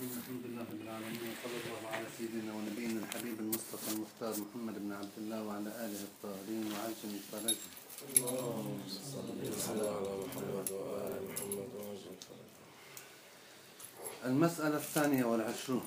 الحمد لله رب العالمين، وصلى الله على سيدنا ونبينا الحبيب المصطفى المختار محمد بن عبد الله وعلى آله الطاهرين وعجل فرجه. اللهم صل على محمد وآل محمد وعجل فرجه. المسألة 22.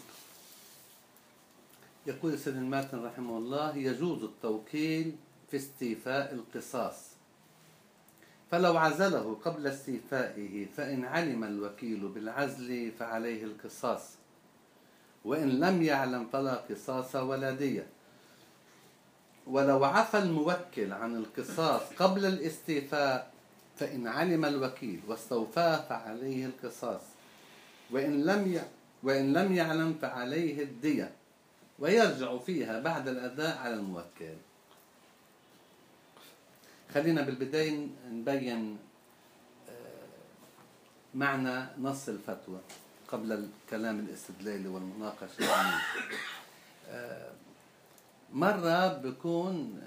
يقول سيد الماتن رحمه الله: يجوز التوكيل في استيفاء القصاص، فلو عزله قبل استيفائه فإن علم الوكيل بالعزل فعليه القصاص، وإن لم يعلم فلا قصاص ولا دية. ولو عفى الموكل عن القصاص قبل الاستيفاء فإن علم الوكيل واستوفاه فعليه القصاص، وإن لم يعلم فعليه الدية، ويرجع فيها بعد الأداء على الموكل. خلينا بالبداية نبين معنى نص الفتوى قبل الكلام الاستدلالي والمناقشة العلمية. مرة بيكون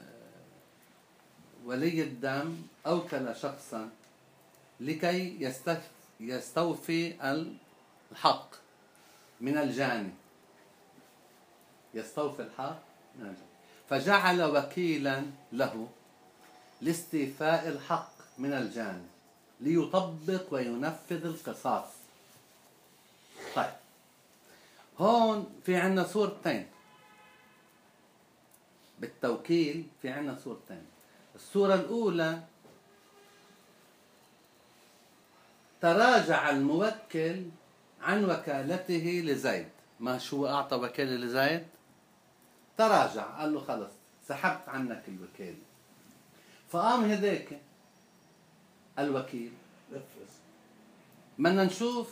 ولي الدم أوكل شخصا لكي يستوفي الحق من الجاني، يستوفي الحق من الجاني، فجعل وكيلا له لاستيفاء الحق من الجاني ليطبق وينفذ القصاص. طيب، هون في عنا صورتين بالتوكيل، في عنا صورتين. الصورة الأولى: تراجع الموكل عن وكالته لزيد. ما شو أعطى وكالة لزيد؟ تراجع، قال له خلص سحبت عنك الوكالة. فقام هذاك الوكيل بدنا نشوف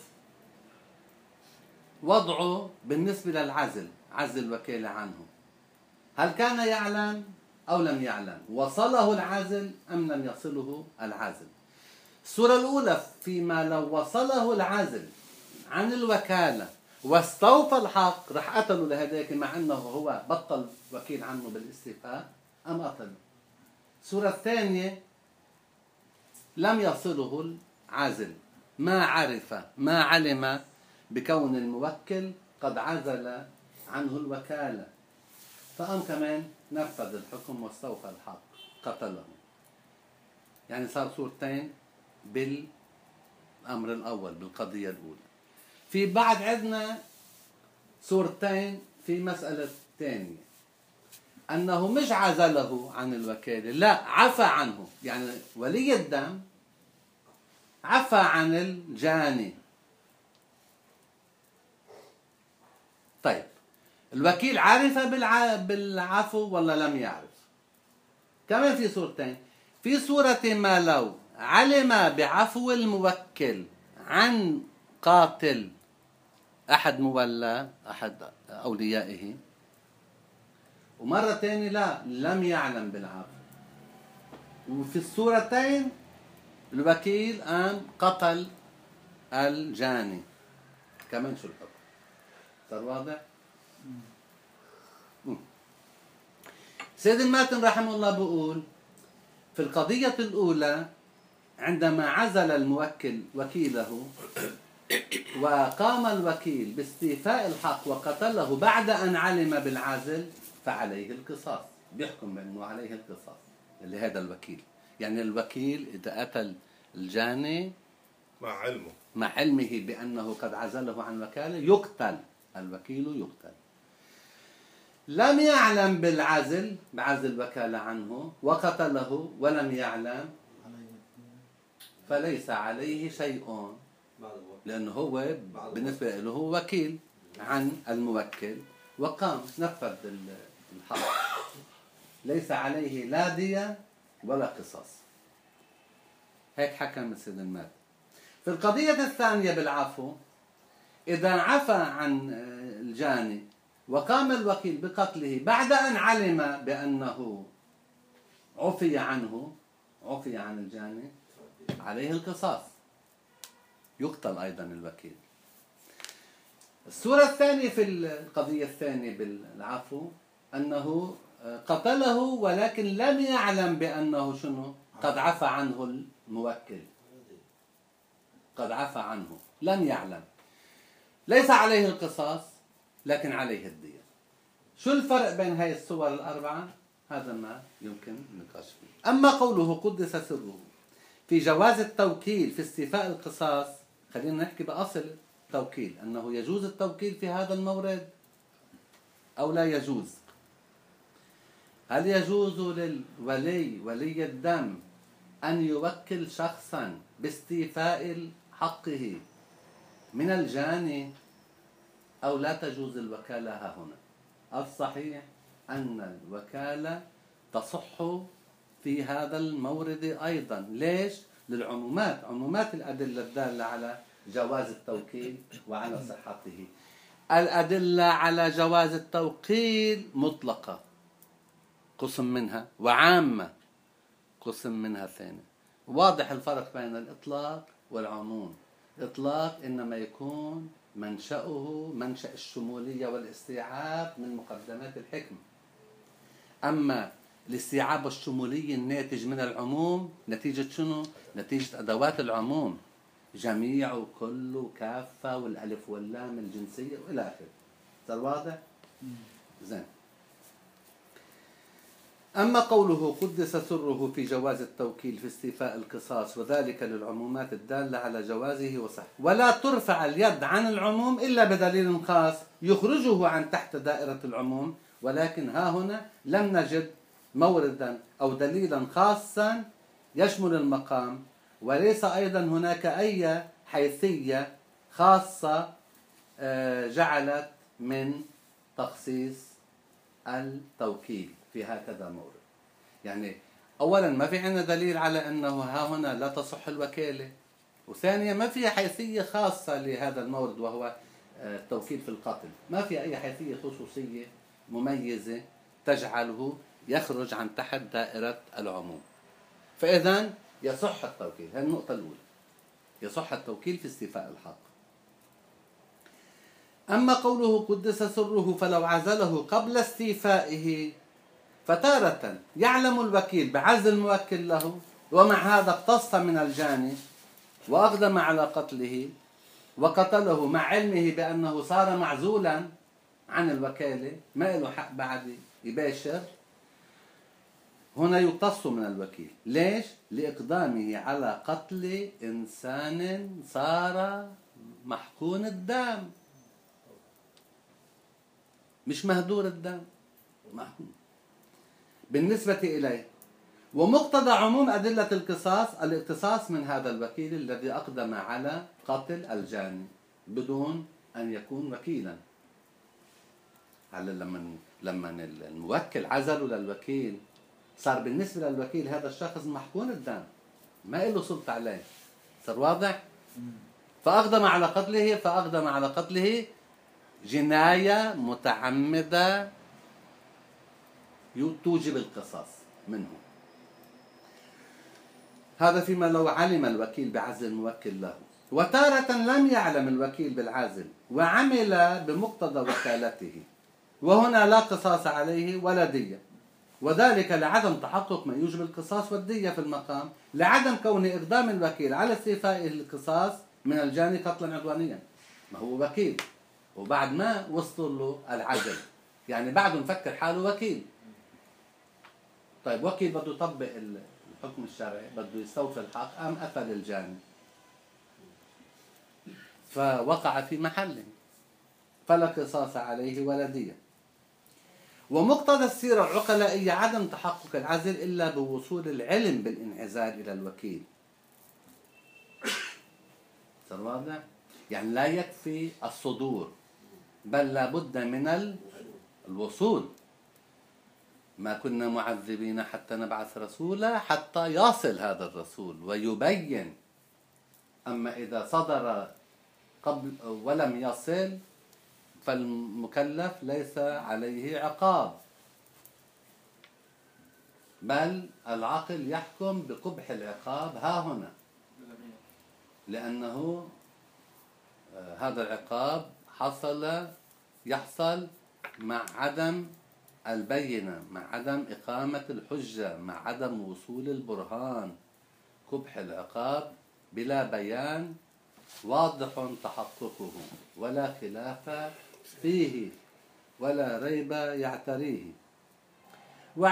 وضعه بالنسبة للعزل، عزل الوكالة عنه. هل كان يعلم أو لم يعلم؟ وصله العزل أم لم يصله العزل؟ الصورة الأولى: فيما لو وصله العزل عن الوكالة واستوفى الحق رح قتلوا لهذاك مع أنه هو بطل وكيل عنه بالاستيفاء، أم قتله. الصورة الثانية: لم يصله العزل، ما عرف ما علم بكون الموكل قد عزل عنه الوكالة، فقام كمان نفذ الحكم واستوفى الحق قتله. يعني صار صورتين بالأمر الأول، بالقضية الأولى. في بعد عندنا صورتين في مسألة ثانية، أنه مش عزله عن الوكالة، لا، عفى عنه. يعني ولي الدم عفى عن الجاني. طيب، الوكيل عرف بالعفو ولا لم يعرف؟ كمان في صورتين. في صورة ما لو علم بعفو الموكل عن قاتل أحد مولى أحد أوليائه، ومرة ثانية لا، لم يعلم بالعفو. وفي الصورتين الوكيل قام قتل الجاني. كمان شو الحكم؟ صار واضح؟ سيد الماتن رحمه الله بيقول: في القضية الأولى عندما عزل الموكل وكيله وقام الوكيل باستيفاء الحق وقتله بعد أن علم بالعزل فعليه القصاص. بيحكم بأنه عليه القصاص لهذا الوكيل. يعني الوكيل إذا قتل الجاني مع علمه بأنه قد عزله عن وكالة يقتل، الوكيل يقتل. لم يعلم بالعزل، بعزل الوكالة عنه وقتله ولم يعلم، فليس عليه شيء، لأنه هو بالنسبة له هو وكيل عن الموكل وقام نفذ الحق، ليس عليه لا دية ولا قصاص. هيك حكم السيد المات. في القضية الثانية بالعفو: إذا عفى عن الجاني وقام الوكيل بقتله بعد أن علم بأنه عفي عنه، عفي عن الجاني، عليه القصاص، يقتل أيضا الوكيل. الصورة الثانية في القضية الثانية بالعفو أنه قتله ولكن لم يعلم بأنه شنو؟ قد عفى عنه الموكل، قد عفى عنه، لم يعلم. ليس عليه القصاص لكن عليه الدية. شو الفرق بين هاي الصور الأربعة؟ هذا ما يمكن النقاش فيه. أما قوله قدس سره في جواز التوكيل في استيفاء القصاص، خلينا نحكي بأصل التوكيل، أنه يجوز التوكيل في هذا المورد أو لا يجوز. هل يجوز للولي ولي الدم أن يوكل شخصا باستيفاء حقه من الجاني أو لا تجوز الوكالة ها هنا؟ الصحيح أن الوكالة تصح في هذا المورد أيضا. ليش؟ للعمومات، عمومات الأدلة الدالة على جواز التوكيل وعلى صحته. الأدلة على جواز التوكيل مطلقة قسم منها، وعامة قسم منها ثاني. واضح الفرق بين الإطلاق والعموم. إطلاق إنما يكون منشأه منشأ الشمولية والاستيعاب من مقدمات الحكمة. أما الاستيعاب الشمولي الناتج من العموم نتيجة شنو؟ نتيجة أدوات العموم، جميع وكل وكافة والألف واللام الجنسية وإلى آخره. صار واضح؟ زين. أما قوله قدس سره في جواز التوكيل في استيفاء القصاص وذلك للعمومات الدالة على جوازه وصح، ولا ترفع اليد عن العموم إلا بدليل خاص يخرجه عن تحت دائرة العموم، ولكن ها هنا لم نجد موردا أو دليلا خاصا يشمل المقام، وليس أيضا هناك أي حيثية خاصة جعلت من تخصيص التوكيل في هكذا مورد. يعني أولا ما في عندنا دليل على أنه ها هنا لا تصح الوكالة، وثانيا ما في حيثية خاصة لهذا المورد وهو التوكيل في القتل. ما في أي حيثية خصوصية مميزة تجعله يخرج عن تحت دائرة العموم. فإذن يصح التوكيل. هذه النقطة الأولى، يصح التوكيل في استيفاء الحق. أما قوله قدس سره فلو عزله قبل استيفائه، فتارة يعلم الوكيل بعزل الموكل له ومع هذا اقتص من الجاني وأقدم على قتله وقتله مع علمه بأنه صار معزولا عن الوكالة، ما له حق بعد يباشر. هنا يقتص من الوكيل. ليش؟ لإقدامه على قتل إنسان صار محقون الدم، مش مهدور الدم، محقون بالنسبة إليه. ومقتضى عموم أدلة القصاص الاقتصاص من هذا الوكيل الذي أقدم على قتل الجاني بدون أن يكون وكيلا. على لما الموكل عزله للوكيل صار بالنسبة للوكيل هذا الشخص محقون الدم، ما له سلطة عليه. صار واضح؟ فأقدم على قتله جناية متعمدة توجب القصاص منه. هذا فيما لو علم الوكيل بعزل الموكل له. وتارة لم يعلم الوكيل بالعزل وعمل بمقتضى وكالته، وهنا لا قصاص عليه ولا دية، وذلك لعدم تحقق ما يوجب القصاص والدية في المقام، لعدم كون إقدام الوكيل على استيفاء القصاص من الجاني قتلا عدوانيا. ما هو وكيل وبعد ما وصل له العزل، يعني بعده مفكر حاله وكيل. طيب وكيل بده يطبق الحكم الشرعي، بده يستوفي الحق، قام قتل الجاني فوقع في محله، فلا قصاص عليه ولا دية. ومقتضى السيرة العقلائية عدم تحقق العزل إلا بوصول العلم بالانعزال إلى الوكيل. صار واضح؟ يعني لا يكفي الصدور، بل لابد من الوصول. ما كنا معذبين حتى نبعث رسولا حتى يصل هذا الرسول ويبين. أما إذا صدر قبل ولم يصل فالمكلف ليس عليه عقاب، بل العقل يحكم بقبح العقاب ها هنا، لأنه هذا العقاب يحصل مع عدم البينة، مع عدم إقامة الحجة، مع عدم وصول البرهان. قبح العقاب بلا بيان واضح تحققه ولا خلاف فيه ولا ريب يعتريه.